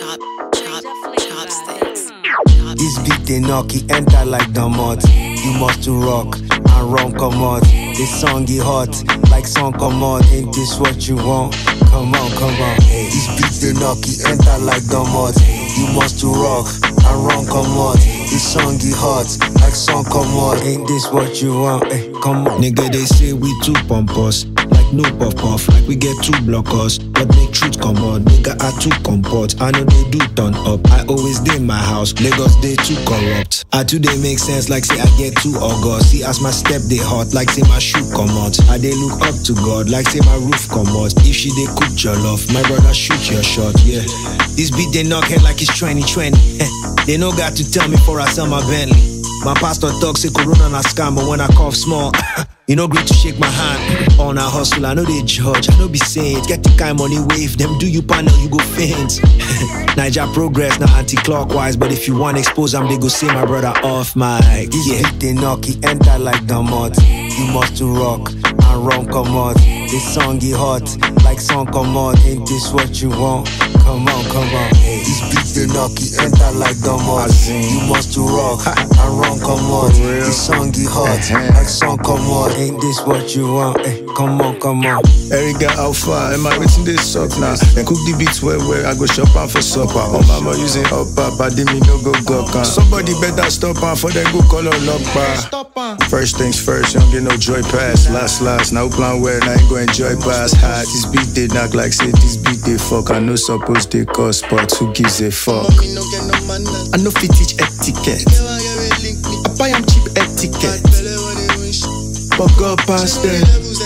chopsticks. This beat they knock, he enter like the mud. You must to rock and run come out. This song he hot, like song come out. Ain't this what you want? Come on, come on. Hey. This beat they knock, he enter like the mud. You must to rock and run come out. This song he hot, like song come out. Ain't this what you want? Hey, come on. Nigga, they say we too pompous. Like no puff puff, like we get two blockers. But make truth come out, nigga I too comport. I know they do turn up, I always dey in my house. Lagos they too corrupt. I too they make sense like say I get too august. See as my step they hot, like say my shoe come out. I they look up to God, like say my roof come out. If she they cook your love, my brother shoot your shot, yeah. This beat they knock head like it's 2020. They no got to tell me for I sell my Bentley. My pastor talk say Corona na scam, but when I cough small, you know great to shake my hand. On a hustle, I know they judge, I know be saint. Get the kind money wave, them do you panel, you go faint. Niger progress, now anti-clockwise, but if you want expose them, they go say my brother off mic. This beat they knock, he enter like the mud. You must to rock and run come out. This song he hot, like song come out. Ain't this what you want? Come on, come on. Hey. This beat they knock, he enter like the mud. You must to rock and run come out. This song he hot, like song come out. Ain't this what you want? Hey, come on, come on. Erica Alpha, am I waiting this up now? Then cook the beats where I go shop am for supper. Oh mama using up, I did me no go gawk. Somebody better stop am for them go call on lock bar. First things first, you don't get no joy pass. Last, now plan well, now ain't go enjoy pass. High, this beat they knock like say this beat they fuck. I know suppose they cost, but who gives a fuck? I know fit teach etiquette. I buy am cheap etiquette. But God past them.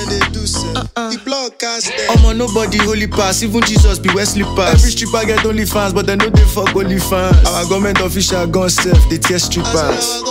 I'm on nobody holy pass, even Jesus be where slippers. Every stripper get only fans, but they know they fuck only fans. Our government official gun self, they tear strippers.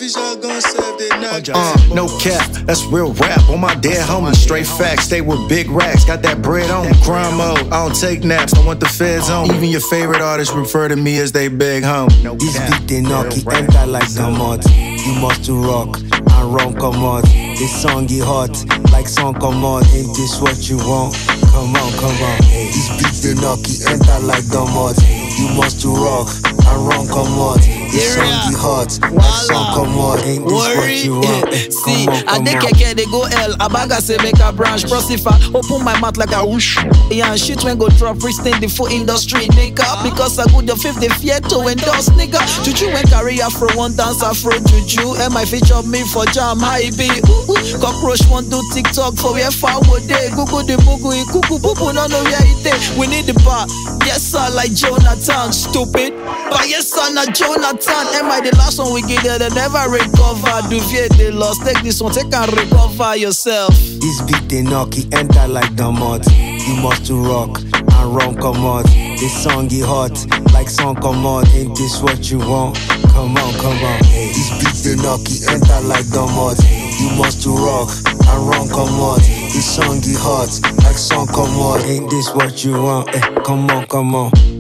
No cap, that's real rap. On my dead homie, straight facts. Stay with big racks, got that bread on. Crime mode, I don't take naps, don't want the feds on. Even your favorite artists refer to me as they big home. This beat they knock, he enter like the mud. You must to rock and run come out. This song he hot, like song come out. Ain't this what you want? Come on, come on. Hey. This beat they knock, he enter like the mud. You must to rock and run come out. This song he hot, like song come out. Ain't this what you want? See, I dey keke they go L. Abaga say make a branch. Prosifa, open my mouth like a whoosh. Yeah, and shit when go drop, pristine the full industry, nigga. Because I go the fifth, they fear to endorse, nigga. Juju when carry afro, one dance afro juju. And my feature me for jam, high B. Cockroach want do TikTok for where far would they? Google the bugu, cuckoo, boo, no, where it is. We need the bar. Yes, sir, like Jonathan, stupid. But yes, sir, not Jonathan. Am I the last one we get there? They never recover. Duvier, they lost. Take this one, take and recover yourself. This beat they knock, he enter like the mud. You must to rock and run come out. This song he hot, like song come out. Ain't this what you want? Come on, come on. Hey. This beat they knock, he enter like the mud. You must to rock and run come out. This song he hot, like song come out. Ain't this what you want? Hey, come on, come on.